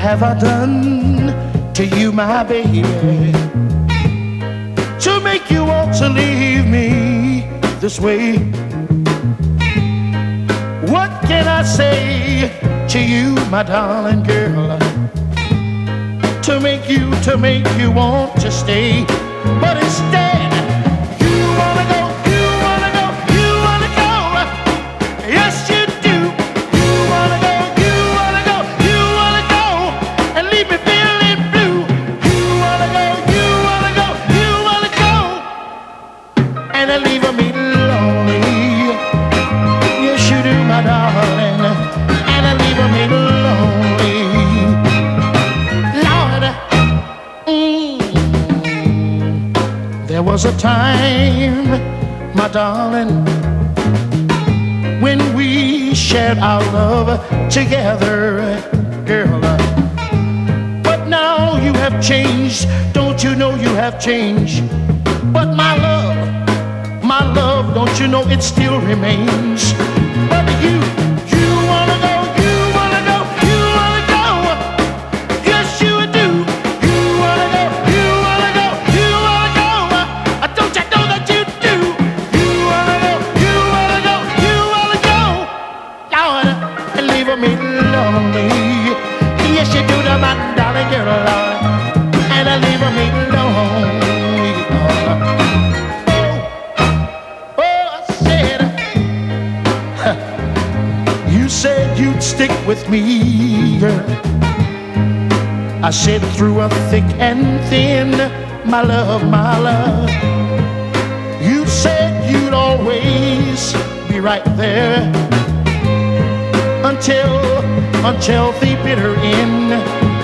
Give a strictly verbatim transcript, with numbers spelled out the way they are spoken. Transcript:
have I done to you, my baby, to make you want to leave me this way? What can I say to you, my darling girl, to make you, to make you want to stay? But instead, you wanna go, you wanna go, you wanna go. Yes, you do. You wanna go, you wanna go, you wanna go, and leave me feeling blue. You wanna go, you wanna go, you wanna go, and then leave me lonely. Yes, you do, my darling, and then leave me lonely. Lord, mm. There was a time, my darling, when we shared our love together, girl. But now you have changed, don't you know you have changed? But my love, my love, don't you know it still remains? But you, you wanna go, you wanna go, you wanna go. Yes, you do. You wanna go, you wanna go, you wanna go. Uh, Don't you know that you do? You wanna go, you wanna go, you wanna go. Lord, and leave me lonely. Yes, you do, my darling girl, Lord, and leave me lonely. Oh, oh, I said, you said you'd stick with me, girl. I said through a thick and thin, my love, my love. You said you'd always be right there until, until the bitter end.